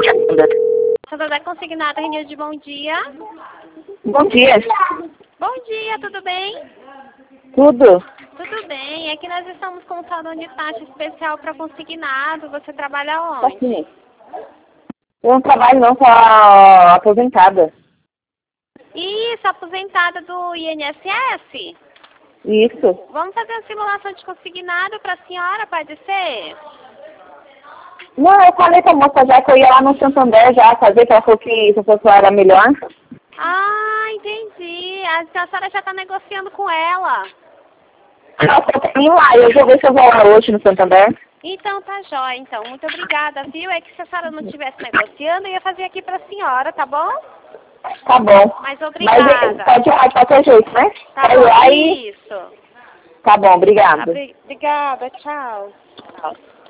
Santander Consignado, Renilde, bom dia. Bom dia. Bom dia, tudo bem? Tudo? Tudo bem, é que nós estamos com um salão de taxa especial para consignado. Você trabalha Tá onde? sim. Eu não trabalho não, sou aposentada. Isso, aposentada do INSS? Isso. Vamos fazer uma simulação de consignado para a senhora, pode ser? Não, eu falei com a moça já que eu ia lá no Santander já fazer, que ela falou que se eu fosse lá era melhor. Ah, entendi. A senhora já está negociando com ela. Ela falou pra mim lá, eu vou ver se eu vou lá hoje no Santander. Então tá jóia, então. Muito obrigada, viu? É que se a senhora não estivesse negociando, eu ia fazer aqui para a senhora, tá bom? Tá bom. Mas Mas obrigada. pode ir lá de qualquer jeito, né? Tá Pode ir lá bom, e... isso. Tá bom, obrigada. Obrigada, tchau. Tchau.